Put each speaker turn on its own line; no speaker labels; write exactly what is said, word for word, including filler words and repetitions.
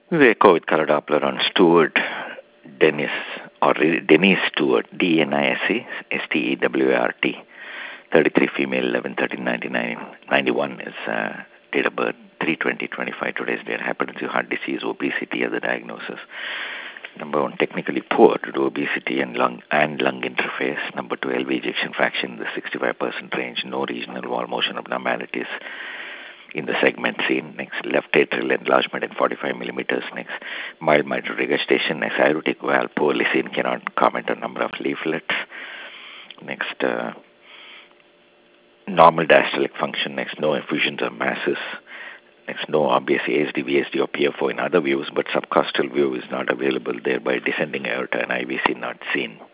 We echo with color Doppler on Stewart Dennis, or Denise Stewart, D E N I S E S T E W A R T, thirty-three female, eleven thirteen ninety-nine, ninety-one is uh, date of birth, three twenty twenty-five today's date, hypertensive heart disease, obesity as the diagnosis. Number one, technically poor due to obesity and lung and lung interface. Number two, L V ejection fraction in the sixty-five percent range, no regional wall motion abnormalities in the segment seen. Next, left atrial enlargement in forty-five millimeters. Next, mild mitral regurgitation. Next, aortic valve poorly seen, cannot comment on number of leaflets. Next, uh, normal diastolic function. Next, no effusions or masses. Next, no obvious A S D, V S D or P F O in other views, but subcostal view is not available, thereby descending aorta and I V C not seen.